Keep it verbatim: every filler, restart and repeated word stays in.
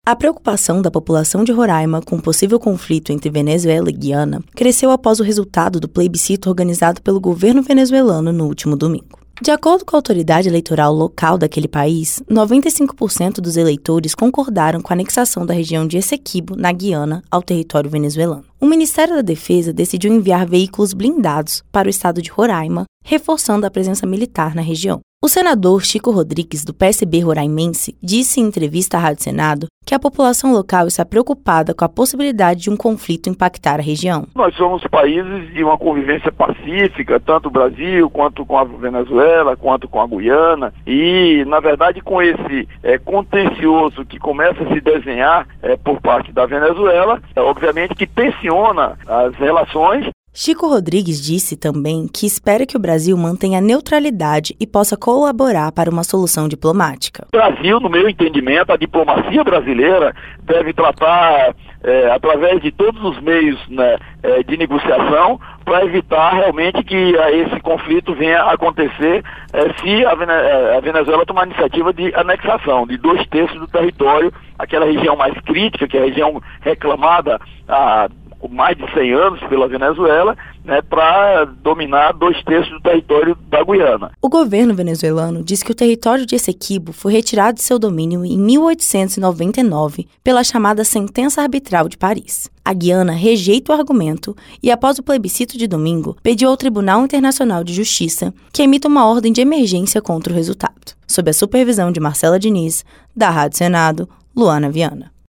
A preocupação da população de Roraima com o possível conflito entre Venezuela e Guiana cresceu após o resultado do plebiscito organizado pelo governo venezuelano no último domingo. De acordo com a autoridade eleitoral local daquele país, noventa e cinco por cento dos eleitores concordaram com a anexação da região de Essequibo, na Guiana, ao território venezuelano. O Ministério da Defesa decidiu enviar veículos blindados para o estado de Roraima, reforçando a presença militar na região. O senador Chico Rodrigues, do P S B roraimense, disse em entrevista à Rádio Senado que a população local está preocupada com a possibilidade de um conflito impactar a região. Nós somos países de uma convivência pacífica, tanto o Brasil, quanto com a Venezuela, quanto com a Guiana, e, na verdade, com esse é, contencioso que começa a se desenhar é, por parte da Venezuela, é, obviamente que tensiona as relações. Chico Rodrigues disse também que espera que o Brasil mantenha neutralidade e possa colaborar para uma solução diplomática. O Brasil, no meu entendimento, a diplomacia brasileira deve tratar é, através de todos os meios, né, é, de negociação para evitar realmente que a, esse conflito venha a acontecer é, se a, Vene, a Venezuela tomar a iniciativa de anexação de dois terços do território, aquela região mais crítica, que é a região reclamada há mais de cem anos pela Venezuela, né, para dominar dois terços do território da Guiana. O governo venezuelano diz que o território de Essequibo foi retirado de seu domínio em mil oitocentos e noventa e nove pela chamada Sentença Arbitral de Paris. A Guiana rejeita o argumento e, após o plebiscito de domingo, pediu ao Tribunal Internacional de Justiça que emita uma ordem de emergência contra o resultado. Sob a supervisão de Marcela Diniz, da Rádio Senado, Luana Viana.